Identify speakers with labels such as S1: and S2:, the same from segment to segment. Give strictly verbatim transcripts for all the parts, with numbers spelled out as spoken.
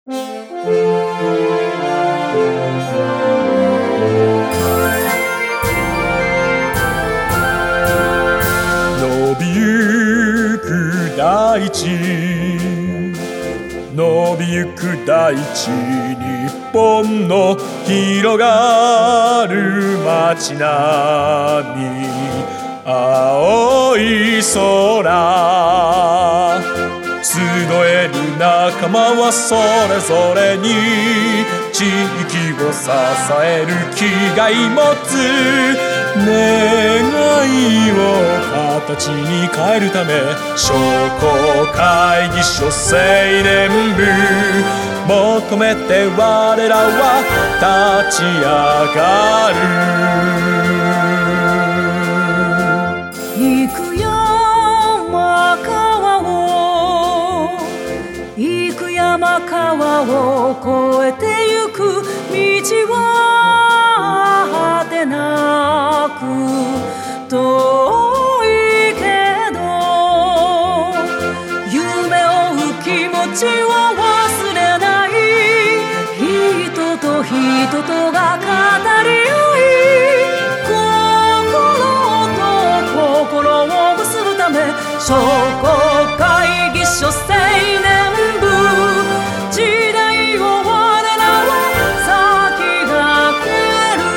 S1: 伸びゆく大地、伸びゆく大地、日本の広がる街並み、青い空、集える仲間はそれぞれに地域を支える気概持つ、願いを形に変えるため、商工会議所青年部求めて我らは立ち上がる。
S2: 行く山川を行く山川を越えてゆく道は果てなく遠いけど、夢を追う気持ちを忘れない、人と人とが語り合い、心と心を結ぶため、商工会議所青年部、時代を我らは先駆ける。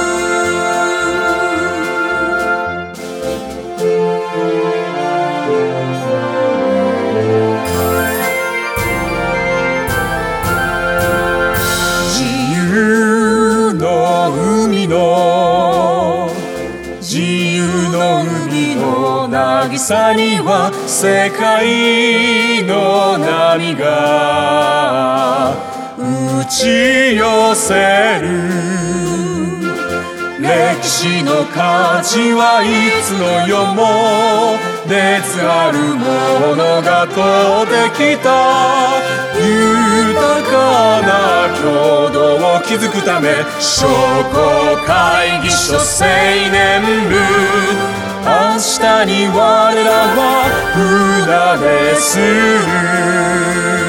S1: 自由の海の自由の海の渚には世界の波が打ち寄せる。歴史の価値はいつの世も熱あるものが問うてきた。豊かな共同を築くため、商工会議所青年部、明日に我らは船出する。